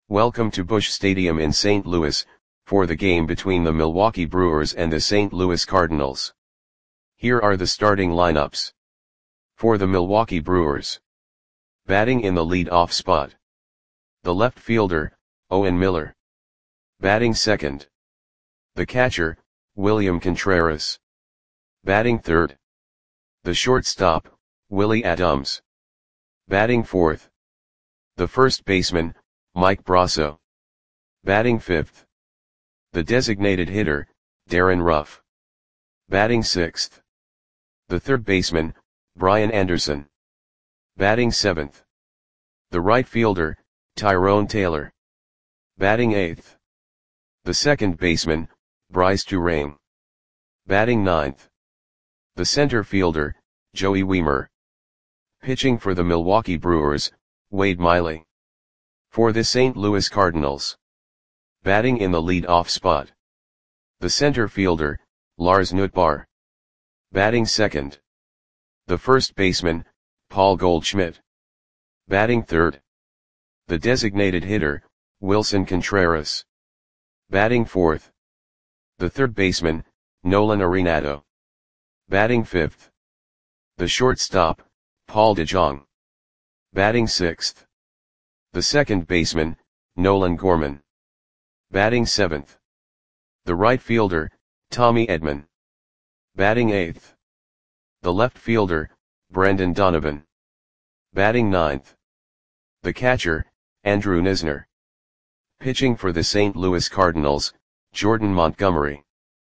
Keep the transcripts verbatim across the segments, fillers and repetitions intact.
Welcome to Busch Stadium in Saint Louis, for the game between the Milwaukee Brewers and the Saint Louis Cardinals. Here are the starting lineups. For the Milwaukee Brewers. Batting in the lead-off spot. The left fielder, Owen Miller. Batting second. The catcher, William Contreras. Batting third. The shortstop, Willie Adams. Batting fourth. The first baseman, Mike Brosseau. Batting fifth. The designated hitter, Darin Ruf. Batting sixth. The third baseman, Brian Anderson. Batting seventh. The right fielder, Tyrone Taylor. Batting eighth. The second baseman, Brice Turang. Batting ninth. The center fielder, Joey Wiemer. Pitching for the Milwaukee Brewers, Wade Miley. For the Saint Louis Cardinals. Batting in the lead-off spot. The center fielder, Lars Nootbaar. Batting second. The first baseman, Paul Goldschmidt. Batting third. The designated hitter, Willson Contreras. Batting fourth. The third baseman, Nolan Arenado. Batting fifth. The shortstop, Paul DeJong. Batting sixth. The second baseman, Nolan Gorman. Batting seventh. The right fielder, Tommy Edman. Batting eighth. The left fielder, Brendan Donovan. Batting ninth. The catcher, Andrew Knizner. Pitching for the Saint Louis Cardinals, Jordan Montgomery.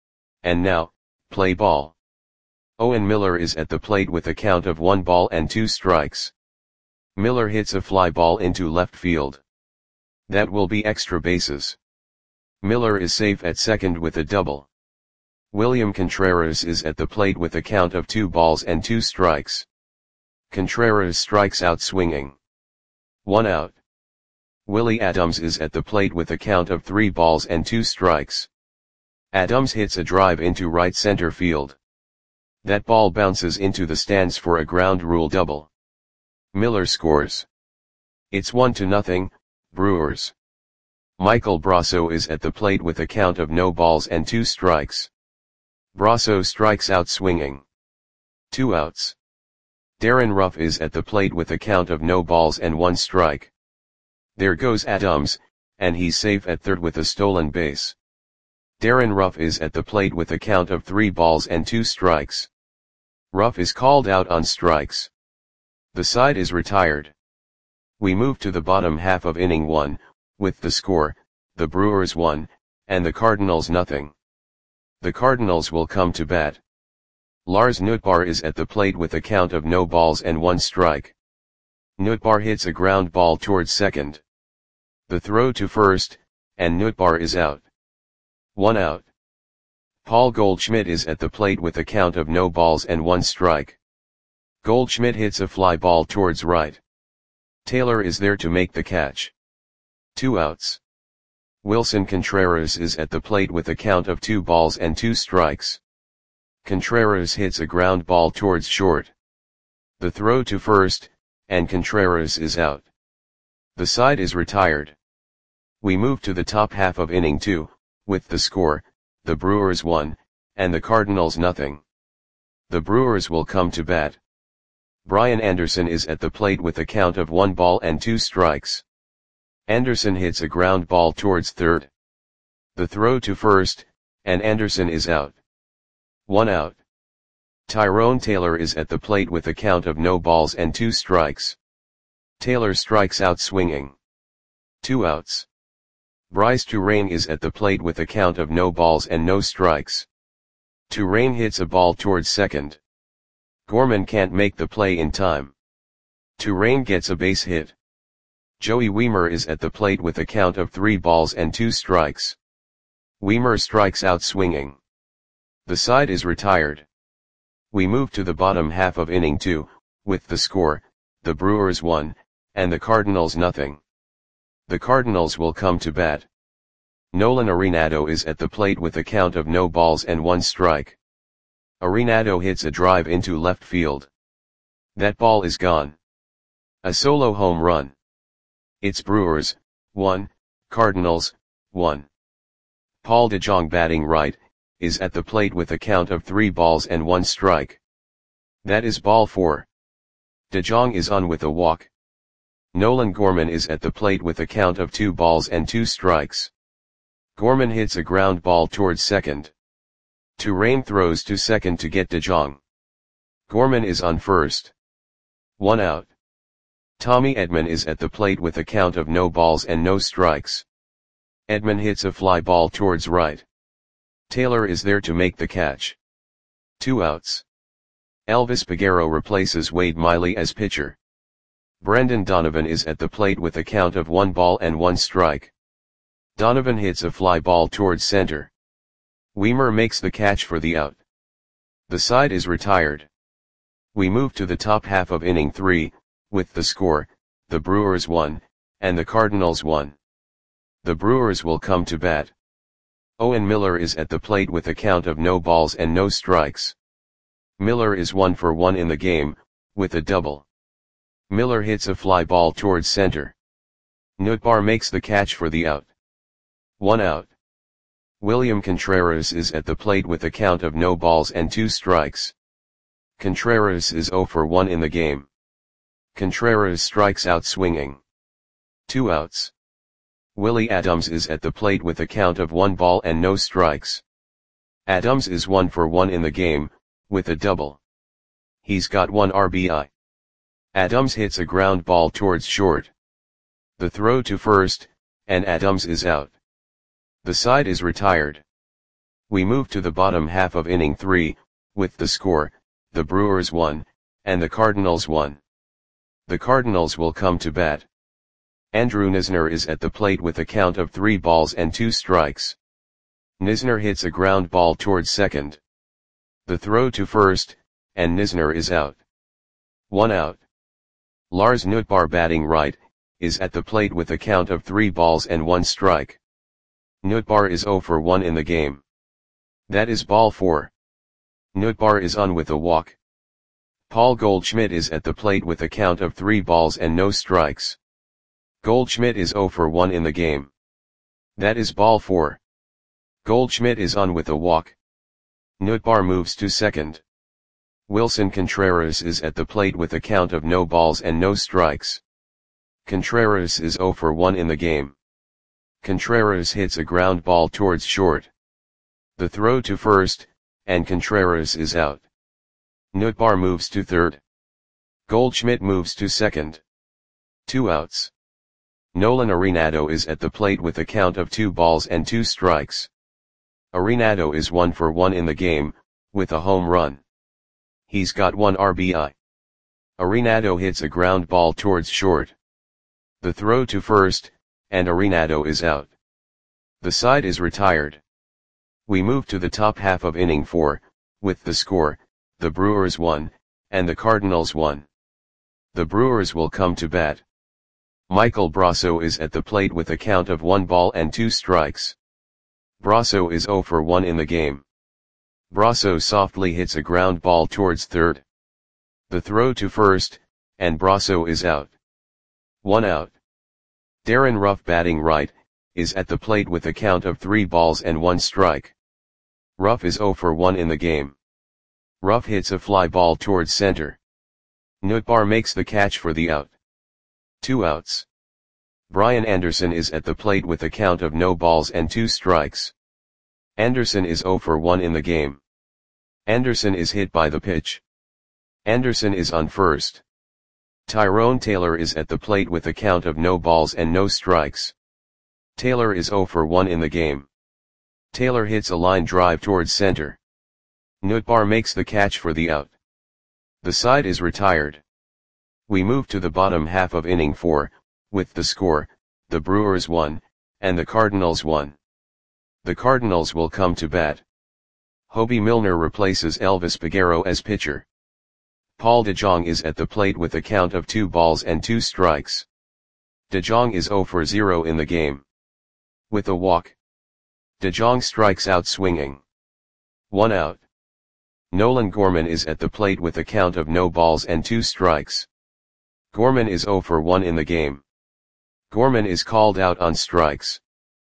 And now, play ball. Owen Miller is at the plate with a count of one ball and two strikes. Miller hits a fly ball into left field. That will be extra bases. Miller is safe at second with a double. William Contreras is at the plate with a count of two balls and two strikes. Contreras strikes out swinging. One out. Willie Adams is at the plate with a count of three balls and two strikes. Adams hits a drive into right center field. That ball bounces into the stands for a ground rule double. Miller scores. It's one to nothing, Brewers. Michael Brosseau is at the plate with a count of no balls and two strikes. Brosseau strikes out swinging. Two outs. Darin Ruf is at the plate with a count of no balls and one strike. There goes Adams, and he's safe at third with a stolen base. Darin Ruf is at the plate with a count of three balls and two strikes. Ruf is called out on strikes. The side is retired. We move to the bottom half of inning one, with the score, the Brewers one, and the Cardinals nothing. The Cardinals will come to bat. Lars Nootbaar is at the plate with a count of no balls and one strike. Nootbaar hits a ground ball towards second. The throw to first, and Nootbaar is out. One out. Paul Goldschmidt is at the plate with a count of no balls and one strike. Goldschmidt hits a fly ball towards right. Taylor is there to make the catch. Two outs. Willson Contreras is at the plate with a count of two balls and two strikes. Contreras hits a ground ball towards short. The throw to first, and Contreras is out. The side is retired. We move to the top half of inning two, with the score, the Brewers one, and the Cardinals nothing. The Brewers will come to bat. Brian Anderson is at the plate with a count of one ball and two strikes. Anderson hits a ground ball towards third. The throw to first, and Anderson is out. One out. Tyrone Taylor is at the plate with a count of no balls and two strikes. Taylor strikes out swinging. Two outs. Brice Turang is at the plate with a count of no balls and no strikes. Turang hits a ball towards second. Gorman can't make the play in time. Turang gets a base hit. Joey Wiemer is at the plate with a count of three balls and two strikes. Wiemer strikes out swinging. The side is retired. We move to the bottom half of inning two, with the score, the Brewers one, and the Cardinals nothing. The Cardinals will come to bat. Nolan Arenado is at the plate with a count of no balls and one strike. Arenado hits a drive into left field. That ball is gone. A solo home run. It's Brewers, one, Cardinals, one. Paul de Jong batting right, is at the plate with a count of three balls and one strike. That is ball four. De Jong is on with a walk. Nolan Gorman is at the plate with a count of two balls and two strikes. Gorman hits a ground ball towards second. Touraine throws to second to get De Jong. Gorman is on first. One out. Tommy Edman is at the plate with a count of no balls and no strikes. Edman hits a fly ball towards right. Taylor is there to make the catch. Two outs. Elvis Peguero replaces Wade Miley as pitcher. Brendan Donovan is at the plate with a count of one ball and one strike. Donovan hits a fly ball towards center. Weimer makes the catch for the out. The side is retired. We move to the top half of inning three, with the score, the Brewers one, and the Cardinals one. The Brewers will come to bat. Owen Miller is at the plate with a count of no balls and no strikes. Miller is one for one in the game, with a double. Miller hits a fly ball towards center. Nootbaar makes the catch for the out. One out. William Contreras is at the plate with a count of no balls and two strikes. Contreras is zero for one in the game. Contreras strikes out swinging. Two outs. Willie Adams is at the plate with a count of one ball and no strikes. Adams is one for one in the game, with a double. He's got one R B I. Adams hits a ground ball towards short. The throw to first, and Adams is out. The side is retired. We move to the bottom half of inning three, with the score, the Brewers one, and the Cardinals one. The Cardinals will come to bat. Andrew Knizner is at the plate with a count of three balls and two strikes. Knizner hits a ground ball towards second. The throw to first, and Knizner is out. One out. Lars Nootbaar batting right, is at the plate with a count of three balls and one strike. Nootbaar is zero for one in the game. That is ball four. Nootbaar is on with a walk. Paul Goldschmidt is at the plate with a count of three balls and no strikes. Goldschmidt is zero for one in the game. That is ball four. Goldschmidt is on with a walk. Nootbaar moves to second. Wilson Contreras is at the plate with a count of no balls and no strikes. Contreras is zero for one in the game. Contreras hits a ground ball towards short. The throw to first, and Contreras is out. Nootbaar moves to third. Goldschmidt moves to second. Two outs. Nolan Arenado is at the plate with a count of two balls and two strikes. Arenado is one for one in the game, with a home run. He's got one R B I. Arenado hits a ground ball towards short. The throw to first, and Arenado is out. The side is retired. We move to the top half of inning four, with the score, the Brewers one, and the Cardinals one. The Brewers will come to bat. Michael Brasso is at the plate with a count of one ball and two strikes. Brasso is zero for one in the game. Brasso softly hits a ground ball towards third. The throw to first, and Brasso is out. One out. Darren Ruff batting right, is at the plate with a count of three balls and one strike. Ruff is zero for one in the game. Ruff hits a fly ball towards center. Nootbaar makes the catch for the out. Two outs. Brian Anderson is at the plate with a count of no balls and two strikes. Anderson is zero for one in the game. Anderson is hit by the pitch. Anderson is on first. Tyrone Taylor is at the plate with a count of no balls and no strikes. Taylor is zero for one in the game. Taylor hits a line drive towards center. Nootbaar makes the catch for the out. The side is retired. We move to the bottom half of inning four, with the score, the Brewers one, and the Cardinals one. The Cardinals will come to bat. Hobie Milner replaces Elvis Peguero as pitcher. Paul de Jong is at the plate with a count of two balls and two strikes. De Jong is zero for zero in the game. With a walk. De Jong strikes out swinging. One out. Nolan Gorman is at the plate with a count of no balls and two strikes. Gorman is zero for one in the game. Gorman is called out on strikes.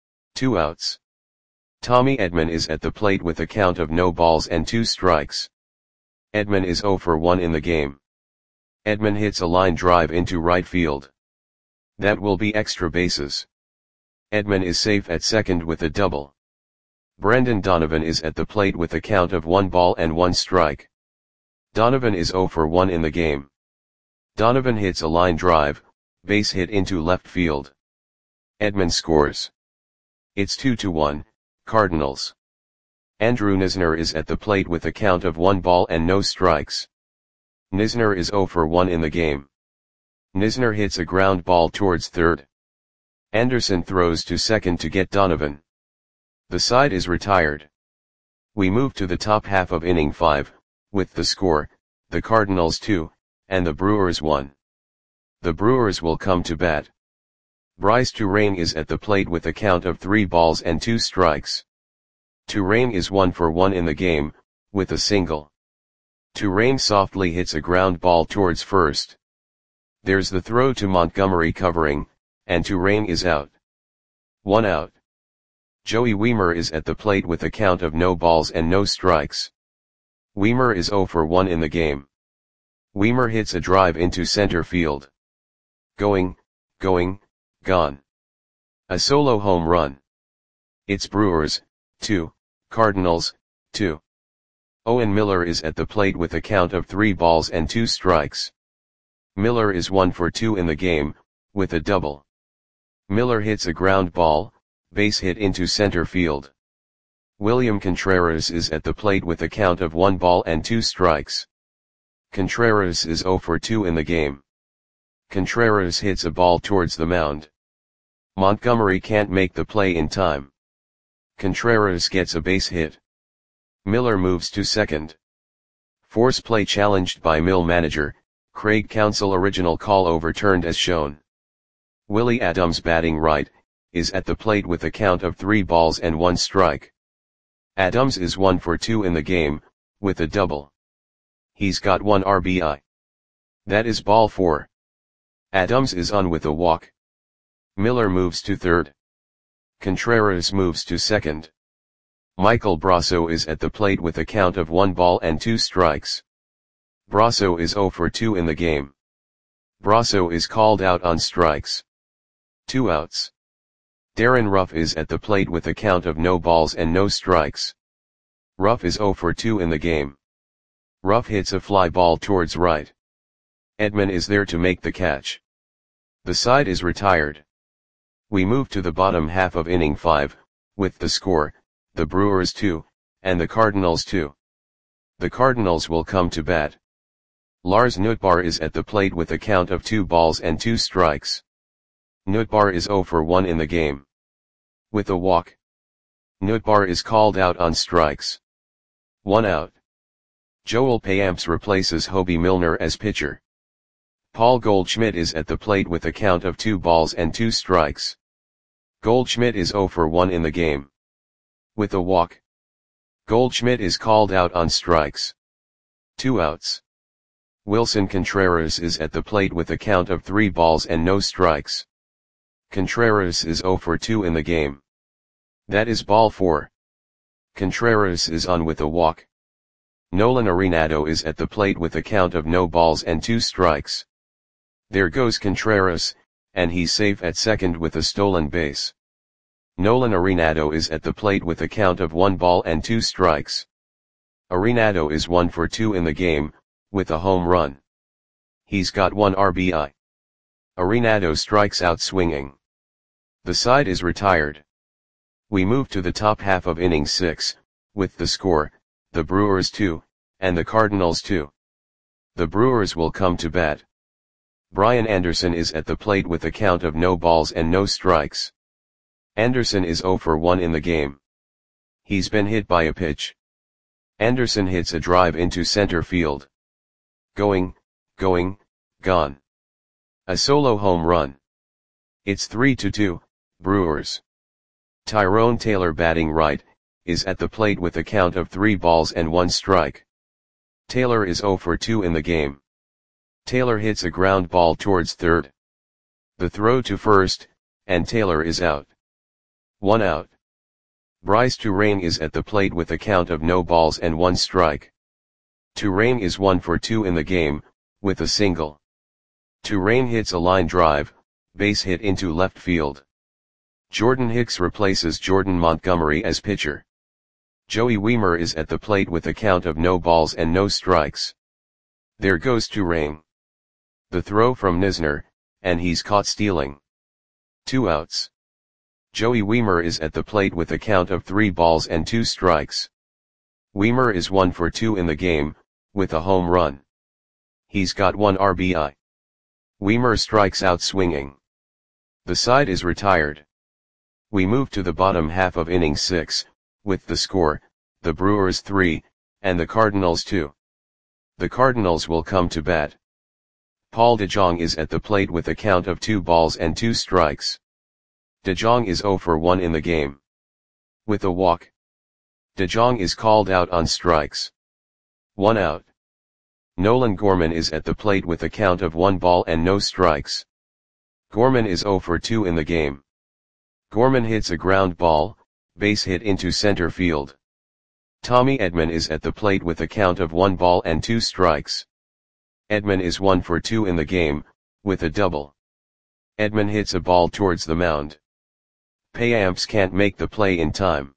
Two outs. Tommy Edman is at the plate with a count of no balls and two strikes. Edman is oh for one in the game. Edman hits a line drive into right field. That will be extra bases. Edman is safe at second with a double. Brendan Donovan is at the plate with a count of one ball and one strike. Donovan is oh for one in the game. Donovan hits a line drive, base hit into left field. Edman scores. It's two to one, Cardinals. Andrew Knizner is at the plate with a count of one ball and no strikes. Knizner is oh for one in the game. Knizner hits a ground ball towards third. Anderson throws to second to get Donovan. The side is retired. We move to the top half of inning five, with the score, the Cardinals two, and the Brewers one. The Brewers will come to bat. Bryce Turang is at the plate with a count of three balls and two strikes. Turang is one for one in the game, with a single. Turang softly hits a ground ball towards first. There's the throw to Montgomery covering, and Turang is out. One out. Joey Wiemer is at the plate with a count of no balls and no strikes. Wiemer is oh for one in the game. Wiemer hits a drive into center field. Going, going, gone. A solo home run. It's Brewers, two, Cardinals, two. Owen Miller is at the plate with a count of three balls and two strikes. Miller is one for two in the game, with a double. Miller hits a ground ball, base hit into center field. William Contreras is at the plate with a count of one ball and two strikes. Contreras is oh for two in the game. Contreras hits a ball towards the mound. Montgomery can't make the play in time. Contreras gets a base hit. Miller moves to second. Force play challenged by Mill manager, Craig Counsell. Original call overturned as shown. Willie Adams, batting right, is at the plate with a count of three balls and one strike. Adams is one for two in the game, with a double. He's got one R B I. That is ball four. Adams is on with a walk. Miller moves to third. Contreras moves to second. Michael Brasso is at the plate with a count of one ball and two strikes. Brasso is oh for two in the game. Brasso is called out on strikes. Two outs. Darren Ruff is at the plate with a count of no balls and no strikes. Ruff is oh for two in the game. Ruff hits a fly ball towards right. Edman is there to make the catch. The side is retired. We move to the bottom half of inning five, with the score, the Brewers two, and the Cardinals two. The Cardinals will come to bat. Lars Nootbaar is at the plate with a count of two balls and two strikes. Nootbaar is oh for one in the game. With a walk. Nootbaar is called out on strikes. One out. Joel Payamps replaces Hobie Milner as pitcher. Paul Goldschmidt is at the plate with a count of two balls and two strikes. Goldschmidt is oh for one in the game. With a walk. Goldschmidt is called out on strikes. Two outs. Wilson Contreras is at the plate with a count of three balls and no strikes. Contreras is oh for two in the game. That is ball four. Contreras is on with a walk. Nolan Arenado is at the plate with a count of no balls and two strikes. There goes Contreras, and he's safe at second with a stolen base. Nolan Arenado is at the plate with a count of one ball and two strikes. Arenado is one for two in the game, with a home run. He's got one R B I. Arenado strikes out swinging. The side is retired. We move to the top half of inning six, with the score, the Brewers two, and the Cardinals two. The Brewers will come to bat. Brian Anderson is at the plate with a count of no balls and no strikes. Anderson is oh for one in the game. He's been hit by a pitch. Anderson hits a drive into center field. Going, going, gone. A solo home run. It's three to two, Brewers. Tyrone Taylor, batting right, is at the plate with a count of three balls and one strike. Taylor is oh for two in the game. Taylor hits a ground ball towards third. The throw to first, and Taylor is out. One out. Bryce Turang is at the plate with a count of no balls and one strike. Turang is one for two in the game, with a single. Turang hits a line drive, base hit into left field. Jordan Hicks replaces Jordan Montgomery as pitcher. Joey Wiemer is at the plate with a count of no balls and no strikes. There goes Turang. The throw from Knizner, and he's caught stealing. Two outs. Joey Wiemer is at the plate with a count of three balls and two strikes. Wiemer is one for two in the game, with a home run. He's got one R B I. Wiemer strikes out swinging. The side is retired. We move to the bottom half of inning six, with the score, the Brewers three, and the Cardinals two. The Cardinals will come to bat. Paul DeJong is at the plate with a count of two balls and two strikes. DeJong is zero for one in the game. With a walk. DeJong is called out on strikes. One out. Nolan Gorman is at the plate with a count of one ball and no strikes. Gorman is zero for two in the game. Gorman hits a ground ball, base hit into center field. Tommy Edman is at the plate with a count of one ball and two strikes. Edman is one for two in the game, with a double. Edman hits a ball towards the mound. Payamps can't make the play in time.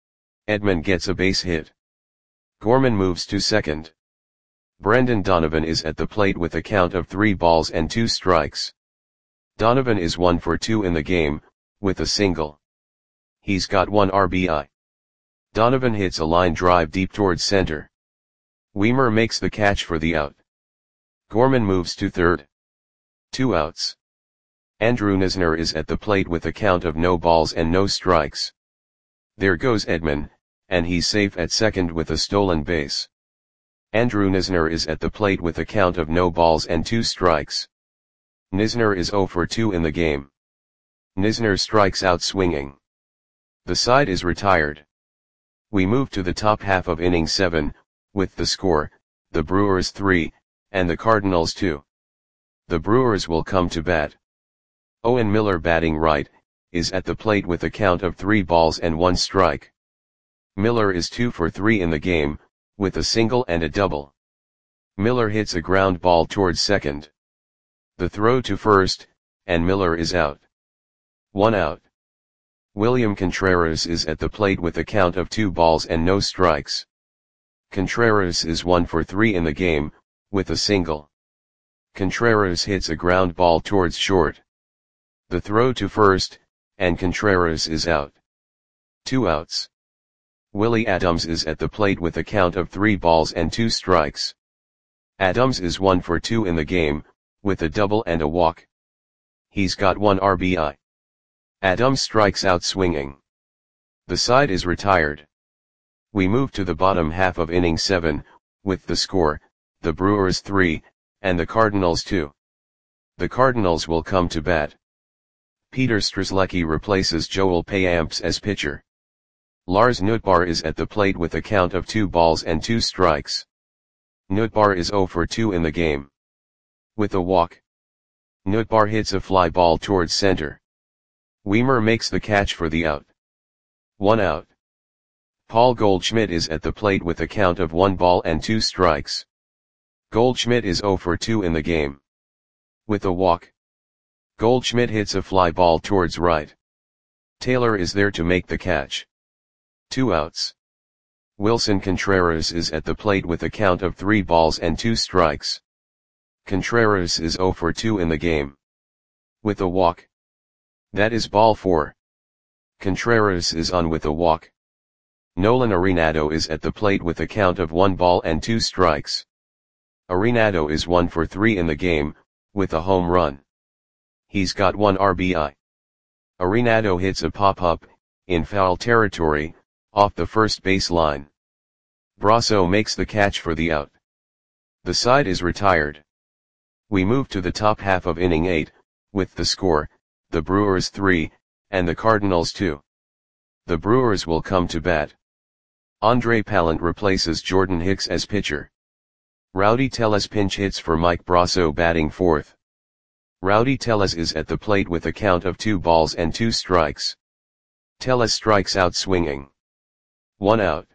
Edman gets a base hit. Gorman moves to second. Brendan Donovan is at the plate with a count of three balls and two strikes. Donovan is one for two in the game, with a single. He's got one R B I. Donovan hits a line drive deep towards center. Wiemer makes the catch for the out. Gorman moves to third. Two outs. Andrew Knizner is at the plate with a count of no balls and no strikes. There goes Edman, and he's safe at second with a stolen base. Andrew Knizner is at the plate with a count of no balls and two strikes. Knizner is zero for two in the game. Knizner strikes out swinging. The side is retired. We move to the top half of inning seven, with the score, the Brewers three, and the Cardinals two. The Brewers will come to bat. Owen Miller, batting right, is at the plate with a count of three balls and one strike. Miller is two for three in the game, with a single and a double. Miller hits a ground ball towards second. The throw to first, and Miller is out. One out. William Contreras is at the plate with a count of two balls and no strikes. Contreras is one for three in the game, with a single. Contreras hits a ground ball towards short. The throw to first, and Contreras is out. Two outs. Willie Adams is at the plate with a count of three balls and two strikes. Adams is one for two in the game, with a double and a walk. He's got one R B I. Adams strikes out swinging. The side is retired. We move to the bottom half of inning seven, with the score, the Brewers three, and the Cardinals two. The Cardinals will come to bat. Peter Strzelecki replaces Joel Payamps as pitcher. Lars Nootbaar is at the plate with a count of two balls and two strikes. Nootbaar is zero for two in the game. With a walk. Nootbaar hits a fly ball towards center. Wiemer makes the catch for the out. One out. Paul Goldschmidt is at the plate with a count of one ball and two strikes. Goldschmidt is zero for two in the game. With a walk. Goldschmidt hits a fly ball towards right. Taylor is there to make the catch. Two outs. Wilson Contreras is at the plate with a count of three balls and two strikes. Contreras is zero for two in the game. With a walk. That is ball four. Contreras is on with a walk. Nolan Arenado is at the plate with a count of one ball and two strikes. Arenado is one for three in the game, with a home run. He's got one R B I. Arenado hits a pop-up, in foul territory, off the first base line. Brasso makes the catch for the out. The side is retired. We move to the top half of inning eight, with the score, the Brewers three, and the Cardinals two. The Brewers will come to bat. Andre Pallant replaces Jordan Hicks as pitcher. Rowdy Tellez pinch hits for Mike Brasso, batting fourth. Rowdy Tellez is at the plate with a count of two balls and two strikes. Tellez strikes out swinging. One out.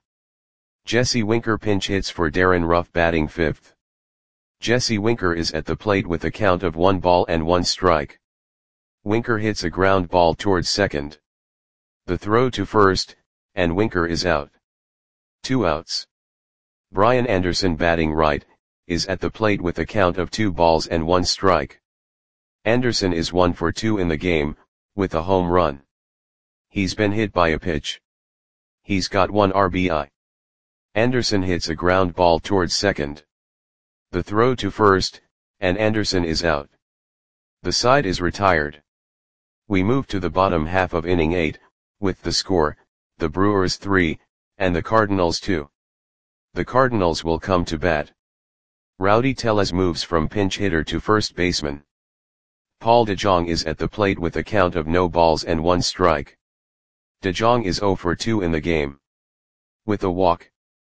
Jesse Winker pinch hits for Darren Ruff batting fifth. Jesse Winker is at the plate with a count of one ball and one strike. Winker hits a ground ball towards second. The throw to first, and Winker is out. Two outs. Brian Anderson batting right, is at the plate with a count of two balls and one strike. Anderson is one for two in the game, with a home run. He's been hit by a pitch. He's got one R B I. Anderson hits a ground ball towards second. The throw to first, and Anderson is out. The side is retired. We move to the bottom half of inning eight, with the score, the Brewers three, and the Cardinals two. The Cardinals will come to bat. Rowdy Tellez moves from pinch hitter to first baseman. Paul DeJong is at the plate with a count of no balls and one strike. DeJong is zero for two in the game. With a walk.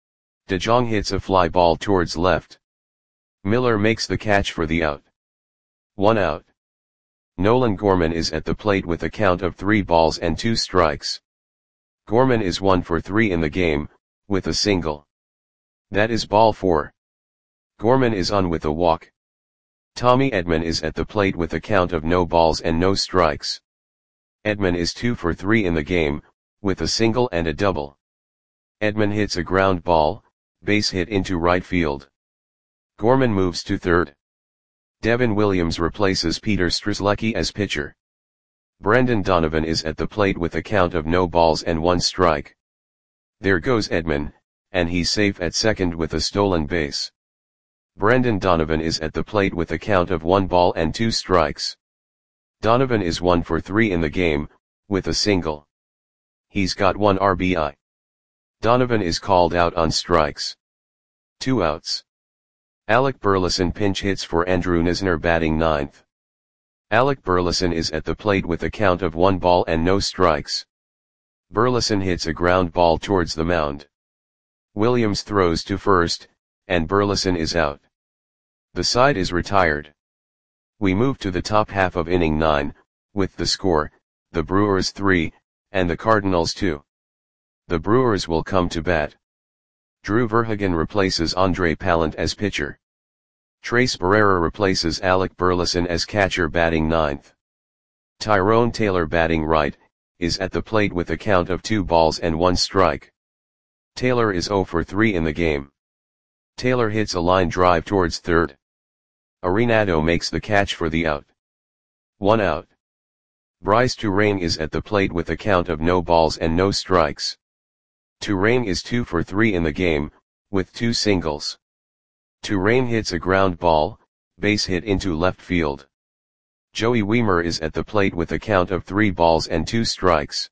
DeJong hits a fly ball towards left. Miller makes the catch for the out. One out. Nolan Gorman is at the plate with a count of three balls and two strikes. Gorman is one for three in the game, with a single. That is ball four. Gorman is on with a walk. Tommy Edman is at the plate with a count of no balls and no strikes. Edman is two for three in the game, with a single and a double. Edman hits a ground ball, base hit into right field. Gorman moves to third. Devin Williams replaces Peter Strzelecki as pitcher. Brendan Donovan is at the plate with a count of no balls and one strike. There goes Edman, and he's safe at second with a stolen base. Brendan Donovan is at the plate with a count of one ball and two strikes. Donovan is one for three in the game, with a single. He's got one R B I. Donovan is called out on strikes. Two outs. Alec Burleson pinch hits for Andrew Knizner batting ninth. Alec Burleson is at the plate with a count of one ball and no strikes. Burleson hits a ground ball towards the mound. Williams throws to first, and Burleson is out. The side is retired. We move to the top half of inning nine, with the score, the Brewers three, and the Cardinals two. The Brewers will come to bat. Drew Verhagen replaces Andre Pallant as pitcher. Trace Barrera replaces Alec Burleson as catcher batting ninth. Tyrone Taylor batting right, is at the plate with a count of two balls and one strike. Taylor is zero for three in the game. Taylor hits a line drive towards third. Arenado makes the catch for the out. One out. Bryce Turang is at the plate with a count of no balls and no strikes. Turang is two for three in the game, with two singles. Turang hits a ground ball, base hit into left field. Joey Wiemer is at the plate with a count of three balls and two strikes.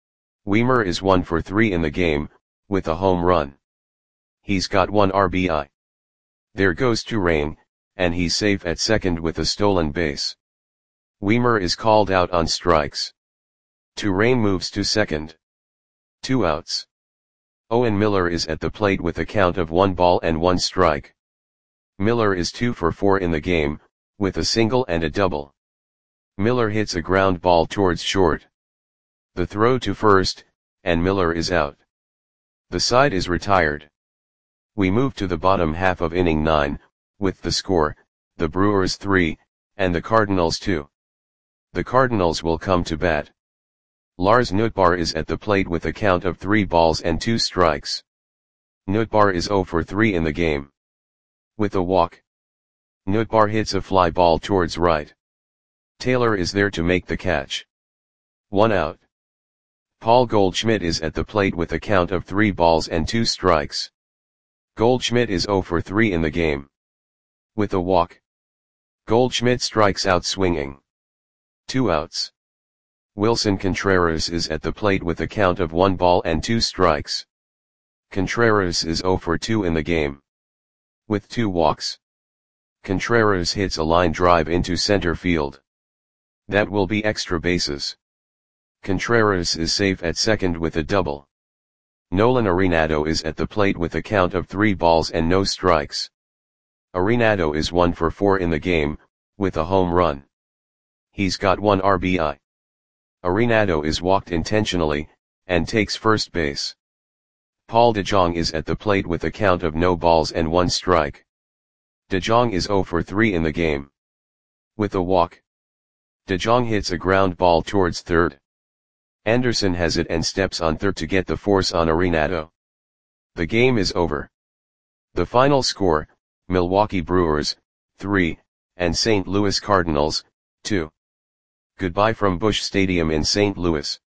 Wiemer is one for three in the game, with a home run. He's got one R B I. There goes Turang, and he's safe at second with a stolen base. Wiemer is called out on strikes. Turang moves to second. Two outs. Owen Miller is at the plate with a count of one ball and one strike. Miller is two for four in the game, with a single and a double. Miller hits a ground ball towards short. The throw to first, and Miller is out. The side is retired. We move to the bottom half of inning nine, with the score, the Brewers three, and the Cardinals two. The Cardinals will come to bat. Lars Nootbaar is at the plate with a count of three balls and two strikes. Nootbaar is zero for three in the game. With a walk. Nootbaar hits a fly ball towards right. Taylor is there to make the catch. One out. Paul Goldschmidt is at the plate with a count of three balls and two strikes. Goldschmidt is zero for three in the game. With a walk. Goldschmidt strikes out swinging. Two outs. Wilson Contreras is at the plate with a count of one ball and two strikes. Contreras is zero for two in the game. With two walks. Contreras hits a line drive into center field. That will be extra bases. Contreras is safe at second with a double. Nolan Arenado is at the plate with a count of three balls and no strikes. Arenado is one for four in the game, with a home run. he's got one R B I. Arenado is walked intentionally, and takes first base. Paul DeJong is at the plate with a count of no balls and one strike. DeJong is zero for three in the game. With a walk, DeJong hits a ground ball towards third. Anderson has it and steps on third to get the force on Arenado. The game is over. The final score, Milwaukee Brewers, three, and Saint Louis Cardinals, two. Goodbye from Busch Stadium in Saint Louis.